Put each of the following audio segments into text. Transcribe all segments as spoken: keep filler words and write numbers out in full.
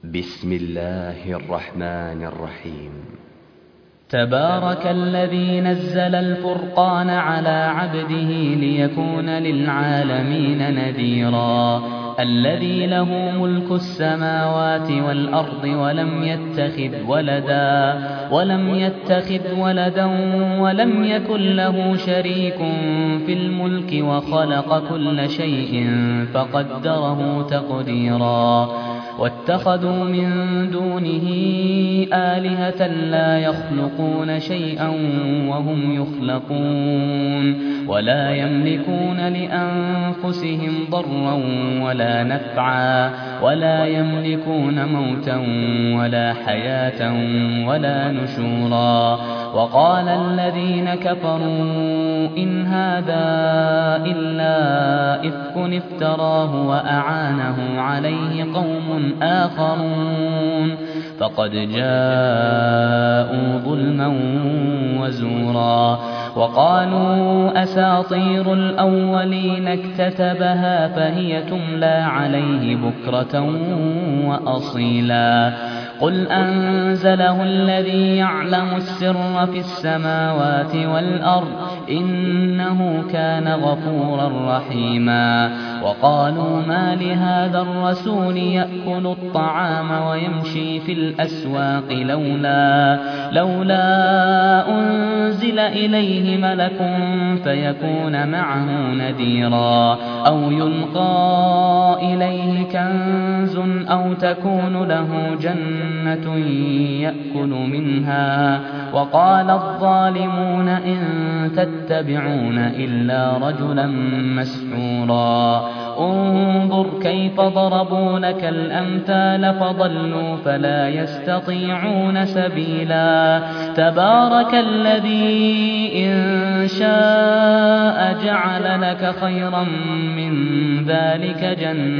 بسم الله الرحمن الرحيم. تبارك الذي نزل الفرقان على عبده ليكون للعالمين نذيرا. الذي له ملك السماوات والأرض ولم يتخذ ولدا ولم يتخذ ولدا ولم يكن له شريك في الملك وخلق كل شيء فقدره تقديرا. واتخذوا من دونه آلهة لا يخلقون شيئا وهم يخلقون ولا يملكون لأنفسهم ضرا ولا نفعا ولا يملكون موتا ولا حياة ولا نشورا. وقال الذين كفروا إن هذا إلا إفك افتراه وأعانه عليه قوم آخرون فقد جاءوا ظلما وزورا. وقالوا أساطير الأولين اكتتبها فهي تملى عليه بكرة وأصيلا. قل أنزله الذي يعلم السر في السماوات والأرض إنه كان غفورا رحيما. وقالوا ما لهذا الرسول يأكل الطعام ويمشي في الأسواق لولا, لولا أنزل إليه ملك فيكون معه نذيرا أو يلقى إليه كنز أو تكون له جنة يأكل منها. وقال الظالمون إن تتبعون إلا رجلا مسحورا. انظر كيف ضربوا لك الأمثال فضلوا فلا يستطيعون سبيلا. تبارك الذي إن شاء جعل لك خيرا من ذلك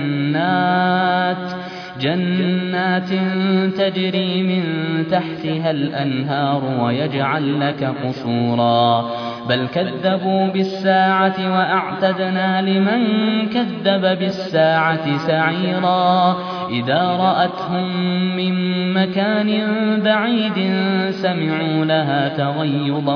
جنات جنات تجري من تحتها الأنهار ويجعل لك قصورا. بل كذبوا بالساعة وأعتدنا لمن كذب بالساعة سعيرا. إذا رأتهم من مكان بعيد سمعوا لها تغيظا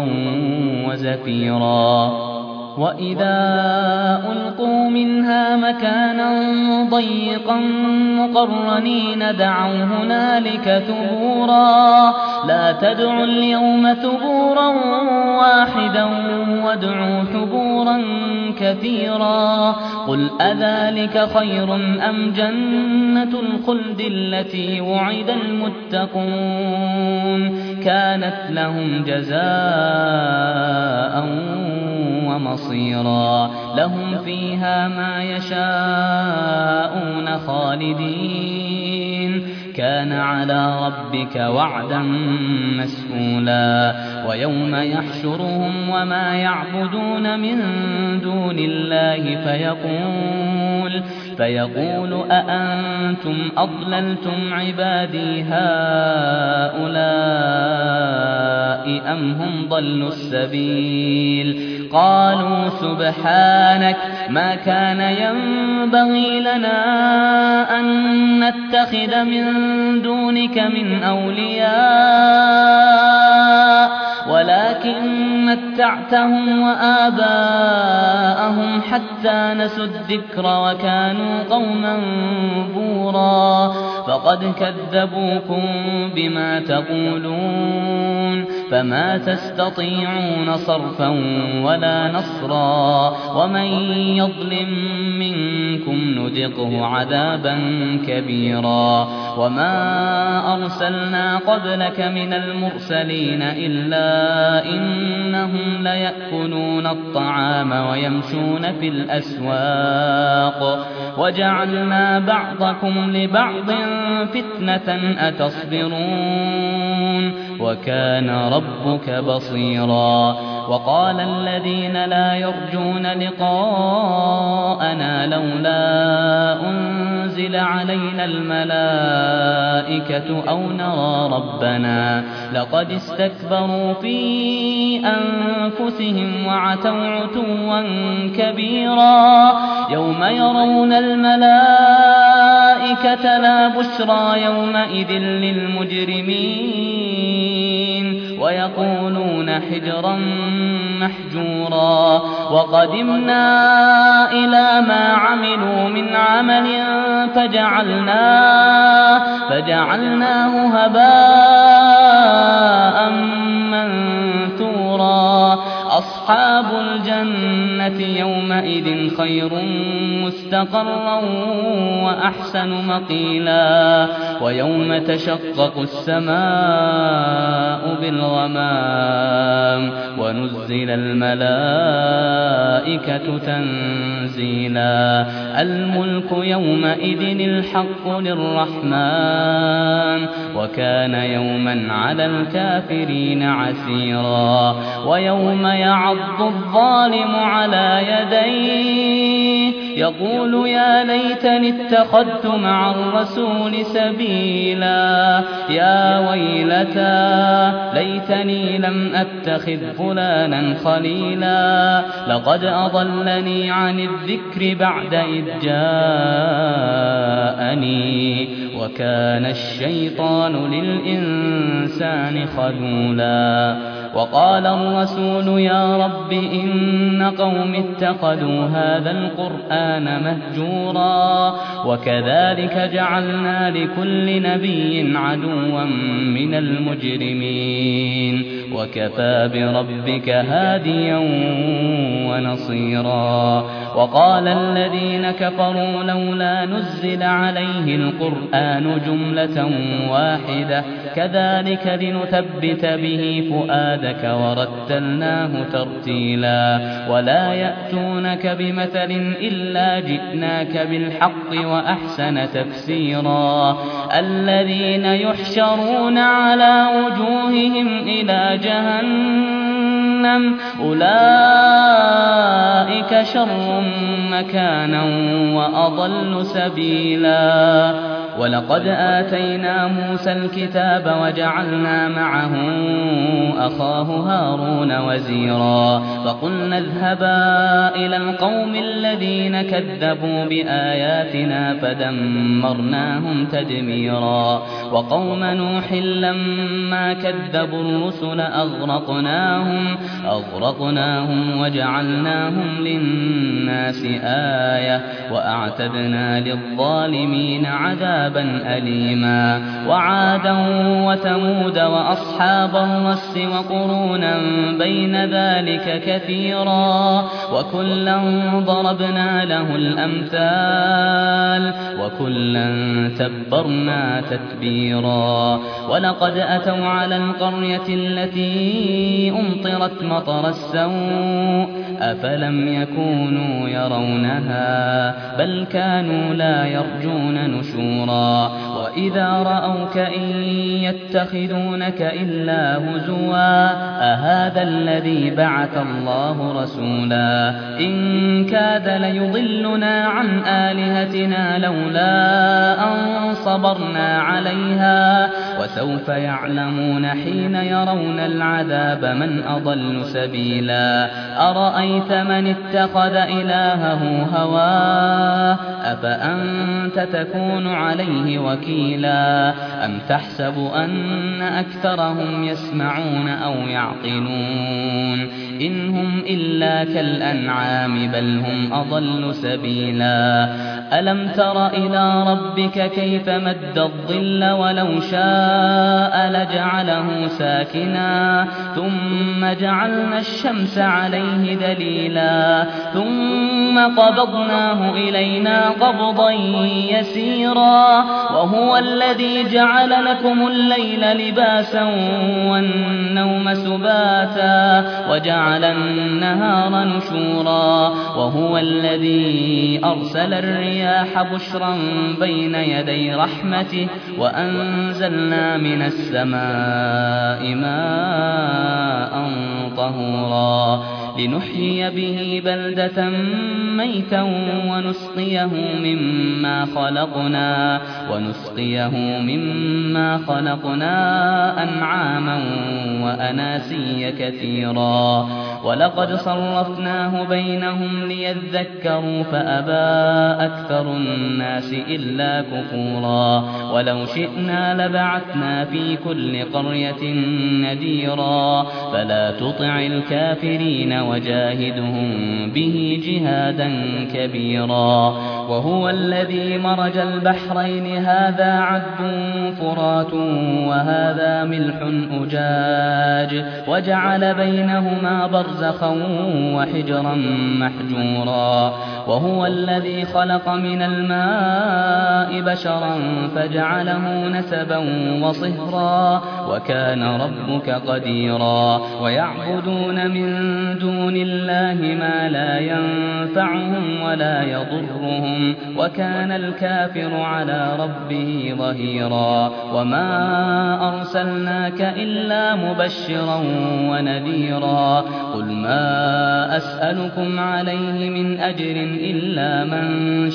وزفيرا. وإذا ألقوا منها مكانا ضيقا مقرنين دعوا هنالك ثبورا. لا تدعوا اليوم ثبورا واحدا وادعوا ثبورا كثيرا. قل أذلك خير أم جنة الخلد التي وعد المتقون كانت لهم جزاء ومصيرا. لهم فيها ما يشاءون خالدين كان على ربك وعدا مسئولا. ويوم يحشرهم وما يعبدون من دون الله فيقول فيقول أأنتم أضللتم عبادي هؤلاء أم هم ضلوا السبيل. قالوا سبحانك ما كان ينبغي لنا أن نتخذ من دونك من أولياء ولكن متعتهم وآباءهم حتى نسوا الذكر وكانوا قوما بورا. فقد كذبوكم بما تقولون فما تستطيعون صرفا ولا نصرا. ومن يظلم منكم نذقه عذابا كبيرا. وما أرسلنا قبلك من المرسلين إلا إنهم ليأكلون الطعام ويمشون في الأسواق وجعلنا بعضكم لبعض فتنة أتصبرون وكان ربك بصيرا. وقال الذين لا يرجون لقاءنا لولا أنزل ننزل علينا الملائكة أو نرى ربنا لقد استكبروا في أنفسهم وعتوا عتوا كبيرا يوم يرون الملائكة لا بشرى يومئذ للمجرمين ويقولون حجرا محجورا وقدمنا إلى ما عملوا من عمل فجعلناه, فجعلناه هباء منثورا أصحاب الجنة يومئذ خير مستقرا وأحسن مقيلا ويوم تشقق السماء بالغمام ونزل الملائكة تنزيلا الملك يومئذ الحق للرحمن وكان يوما على الكافرين عسيرا ويوم يعض الظالم على يديه يقول يا ليتني اتخذت مع الرسول سبيلا يا ويلتى ليتني لم أتخذ فلانا خليلا لقد أضلني عن الذكر بعد إذ جاءني وكان الشيطان للإنسان خذولا وقال الرسول يا رب إن قوم اتخذوا هذا القرآن مهجورا وكذلك جعلنا لكل نبي عدوا من المجرمين وكفى بربك هاديا ونصيرا وقال الذين كفروا لولا نزل عليه القرآن جملة واحدة كذلك لنثبت به فؤادك ورتلناه ترتيلا ولا يأتونك بمثل إلا جئناك بالحق وأحسن تفسيرا الذين يحشرون على وجوههم إلى جهنم أولئك شر مكانا وأضل سبيلا ولقد آتينا موسى الكتاب وجعلنا معه أخاه هارون وزيرا فقلنا اذهبا إلى القوم الذين كذبوا بآياتنا فدمرناهم تدميرا وقوم نوح لما كذبوا الرسل أغرقناهم, أغرقناهم وجعلناهم للناس آية وأعتدنا للظالمين عذابا أليما وعادا وثمود وأصحاب الرس وقرونا بين ذلك كثيرا وكلا ضربنا له الأمثال وكلا تبرنا تتبيرا ولقد أتوا على القرية التي أمطرت مطر السوء أفلم يكونوا يرونها بل كانوا لا يرجون نشورا وإذا رأوك إن يتخذونك إلا هزوا أهذا الذي بعث الله رسولا إن كاد ليضلنا عن آلهتنا لولا أن صبرنا عليها وسوف يعلمون حين يرون العذاب من أضل سبيلا أرأيت من اتخذ إلهه هواه أفأنت تكون عليه وكيلا أم تحسب أن أكثرهم يسمعون أو يعقلون إن هم إلا كالأنعام بل هم أضل سبيلا ألم تر إلى ربك كيف مد الظل ولو شاء لجعله ساكنا ثم جعلنا الشمس عليه دليلا ثم قبضناه إلينا قبضا يسيرا وهو الذي جعل لكم الليل لباسا والنوم سباتا وجعل النهار نشورا وهو الذي أرسل الرياح بشرا بين يدي رحمته وأنزلنا من السماء ماء طهورا لنحيي به بلدة ميتا ونسقيه مما خلقنا ونسقيه مما خلقنا أنعاما وأناسيا كثيرا ولقد صرفناه بينهم ليذكروا فأبى أكثر الناس إلا كفورا ولو شئنا لبعثنا في كل قرية نذيرا فلا تطع الكافرين وجاهدهم به جهادا كبيرا وهو الذي مرج البحرين هذا عذب فرات وهذا ملح أجاج وجعل بينهما برزخا وحجرا محجورا وهو الذي خلق من الماء بشرا فجعله نسبا وصهرا وكان ربك قديرا ويعبدون من دون الله ما لا ينفعهم ولا يضرهم وكان الكافر على ربه ظهيرا وما أرسلناك إلا مبشرا ونذيرا قل ما أسألكم عليه من أجر إلا من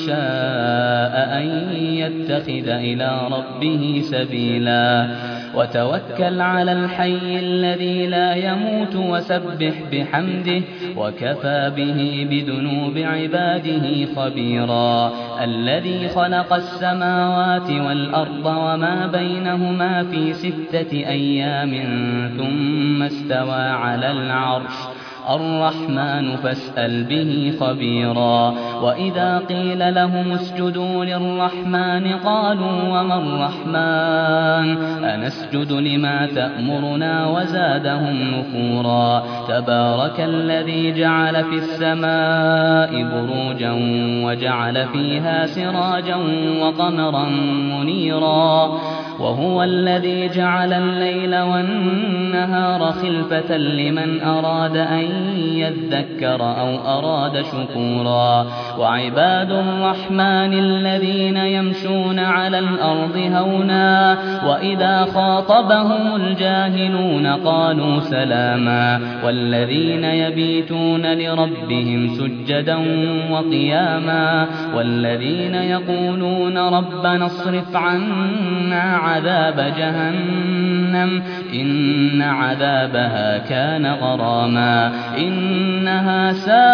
شاء أن يتخذ إلى ربه سبيلا وتوكل على الحي الذي لا يموت وسبح بحمده وكفى به بذنوب عباده خبيرا الذي خلق السماوات والأرض وما بينهما في ستة أيام ثم استوى على العرش الرحمن فاسأل به خبيرا وإذا قيل لهم اسجدوا للرحمن قالوا وما الرحمن أنسجد لما تأمرنا وزادهم نفورا تبارك الذي جعل في السماء بروجا وجعل فيها سراجا وقمرا منيرا وهو الذي جعل الليل والنهار خلفة لمن أراد أن يذكر أو أراد شكورا وعباد الرحمن الذين يمشون على الأرض هونا وإذا خاطبهم الجاهلون قالوا سلاما والذين يبيتون لربهم سجدا وقياما والذين يقولون ربنا اصرف عنا عذاب جهنم إن عذابها كان غراما إنها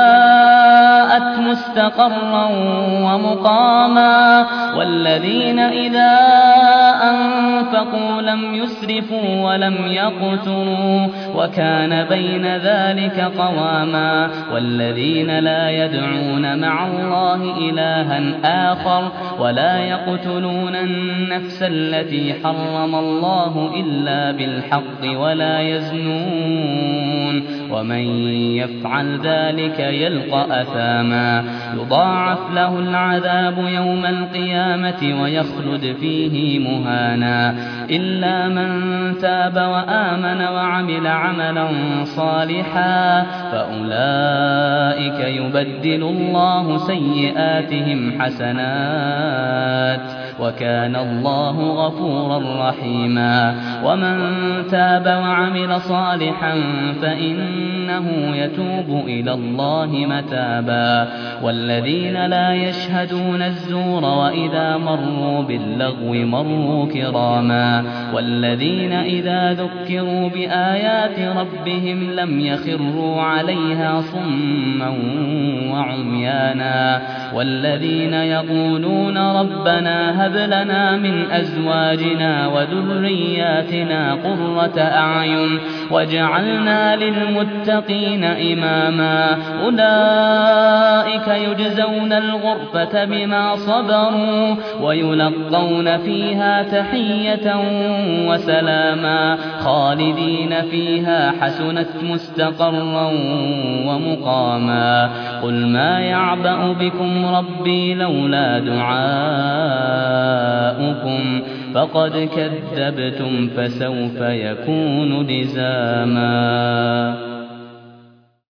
ساءت مستقرا ومقاما والذين إذا أنفقوا لم يسرفوا ولم يقتروا وكان بين ذلك قواما والذين لا يدعون مع الله إلها آخر ولا يقتلون النفس التي حرم الله إلا بالحق ولا يزنون ومن يفعل ذلك يلقى أثاما يضاعف له العذاب يوم القيامة ويخلد فيه مهانا إلا من تاب وآمن وعمل عملا صالحا فأولئك يبدل الله سيئاتهم حسنات وكان الله غفورا رحيما ومن تاب وعمل صالحا فإنه يتوب إلى الله متابا والذين لا يشهدون الزور وإذا مروا باللغو مروا كراما والذين إذا ذكروا بآيات ربهم لم يخروا عليها صما وعميانا والذين يقولون ربنا هب لنا من أزواجنا وذرياتنا قرة أعين واجعلنا للمتقين إماما أولئك يجزون الغرفة بما صبروا ويلقون فيها تحية وسلاما خالدين فيها حسنت مستقرا ومقاما قل ما يعبأ بكم ربي لولا دعاؤكم فقد كذبتم فسوف يكون لزاما.